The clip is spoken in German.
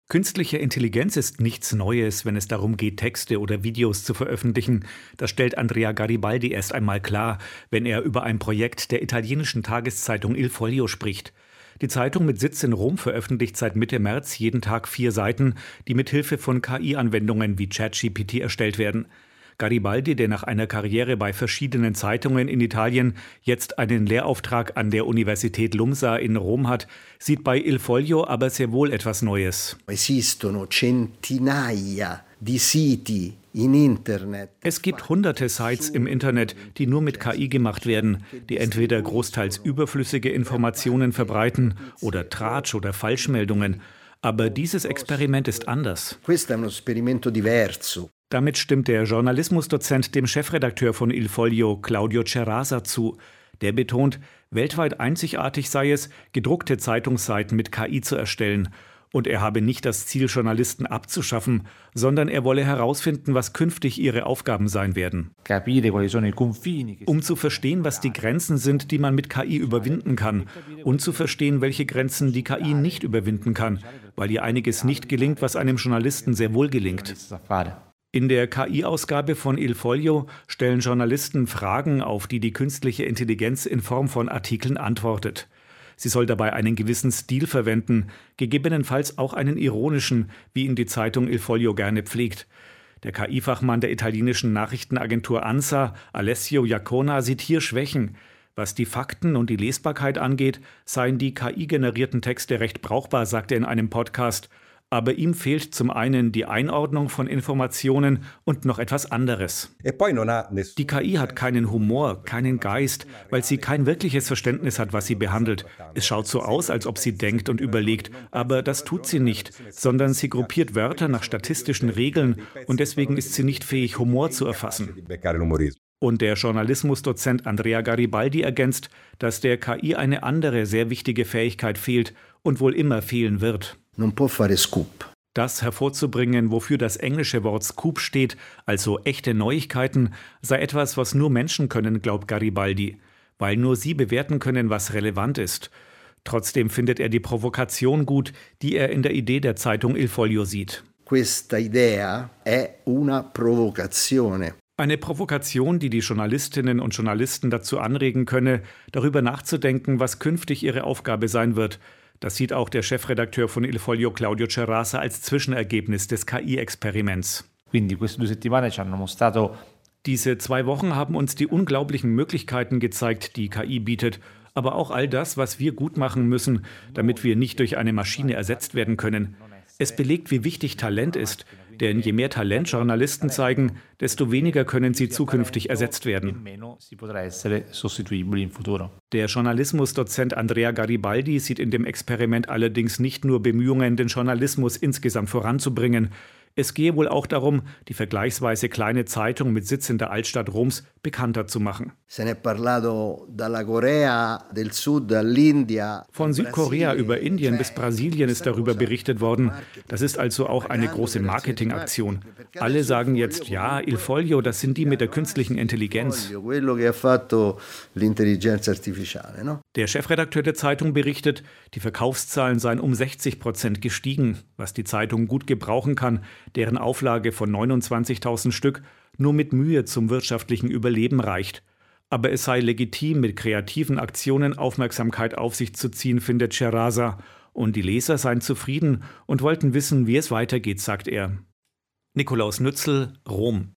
Künstliche Intelligenz ist nichts Neues, wenn es darum geht, Texte oder Videos zu veröffentlichen. Das stellt Andrea Garibaldi erst einmal klar, wenn er über ein Projekt der italienischen Tageszeitung Il Foglio spricht. Die Zeitung mit Sitz in Rom veröffentlicht seit Mitte März jeden Tag 4 Seiten, die mit Hilfe von KI-Anwendungen wie ChatGPT erstellt werden. Garibaldi, der nach einer Karriere bei verschiedenen Zeitungen in Italien jetzt einen Lehrauftrag an der Universität Lumsa in Rom hat, sieht bei Il Foglio aber sehr wohl etwas Neues. Esistono centinaia di siti in Internet. Es gibt hunderte Sites im Internet, die nur mit KI gemacht werden, die entweder großteils überflüssige Informationen verbreiten oder Tratsch oder Falschmeldungen. Aber dieses Experiment ist anders. Questo è uno esperimento diverso. Damit stimmt der Journalismusdozent dem Chefredakteur von Il Foglio, Claudio Cerasa, zu. Der betont, weltweit einzigartig sei es, gedruckte Zeitungsseiten mit KI zu erstellen. Und er habe nicht das Ziel, Journalisten abzuschaffen, sondern er wolle herausfinden, was künftig ihre Aufgaben sein werden. Um zu verstehen, was die Grenzen sind, die man mit KI überwinden kann. Und zu verstehen, welche Grenzen die KI nicht überwinden kann, weil ihr einiges nicht gelingt, was einem Journalisten sehr wohl gelingt. In der KI-Ausgabe von Il Foglio stellen Journalisten Fragen, auf die die künstliche Intelligenz in Form von Artikeln antwortet. Sie soll dabei einen gewissen Stil verwenden, gegebenenfalls auch einen ironischen, wie ihn die Zeitung Il Foglio gerne pflegt. Der KI-Fachmann der italienischen Nachrichtenagentur ANSA, Alessio Iacona, sieht hier Schwächen. Was die Fakten und die Lesbarkeit angeht, seien die KI-generierten Texte recht brauchbar, sagt er in einem Podcast. Aber ihm fehlt zum einen die Einordnung von Informationen und noch etwas anderes. Die KI hat keinen Humor, keinen Geist, weil sie kein wirkliches Verständnis hat, was sie behandelt. Es schaut so aus, als ob sie denkt und überlegt, aber das tut sie nicht, sondern sie gruppiert Wörter nach statistischen Regeln und deswegen ist sie nicht fähig, Humor zu erfassen. Und der Journalismusdozent Andrea Garibaldi ergänzt, dass der KI eine andere sehr wichtige Fähigkeit fehlt und wohl immer fehlen wird. Non può fare scoop. Das hervorzubringen, wofür das englische Wort Scoop steht, also echte Neuigkeiten, sei etwas, was nur Menschen können, glaubt Garibaldi, weil nur sie bewerten können, was relevant ist. Trotzdem findet er die Provokation gut, die er in der Idee der Zeitung Il Foglio sieht. Questa idea è una provocazione. Eine Provokation, die die Journalistinnen und Journalisten dazu anregen könne, darüber nachzudenken, was künftig ihre Aufgabe sein wird. Das sieht auch der Chefredakteur von Il Foglio, Claudio Cerasa, als Zwischenergebnis des KI-Experiments. Diese 2 Wochen haben uns die unglaublichen Möglichkeiten gezeigt, die KI bietet, aber auch all das, was wir gut machen müssen, damit wir nicht durch eine Maschine ersetzt werden können. Es belegt, wie wichtig Talent ist, denn je mehr Talent Journalisten zeigen, desto weniger können sie zukünftig ersetzt werden. Der Journalismusdozent Andrea Garibaldi sieht in dem Experiment allerdings nicht nur Bemühungen, den Journalismus insgesamt voranzubringen. Es gehe wohl auch darum, die vergleichsweise kleine Zeitung mit Sitz in der Altstadt Roms bekannter zu machen. Von Südkorea über Indien bis Brasilien ist darüber berichtet worden. Das ist also auch eine große Marketingaktion. Alle sagen jetzt, ja, Il Foglio, das sind die mit der künstlichen Intelligenz. Der Chefredakteur der Zeitung berichtet, die Verkaufszahlen seien um 60% gestiegen, was die Zeitung gut gebrauchen kann, deren Auflage von 29.000 Stück nur mit Mühe zum wirtschaftlichen Überleben reicht. Aber es sei legitim, mit kreativen Aktionen Aufmerksamkeit auf sich zu ziehen, findet Cerasa. Und die Leser seien zufrieden und wollten wissen, wie es weitergeht, sagt er. Nikolaus Nützel, Rom.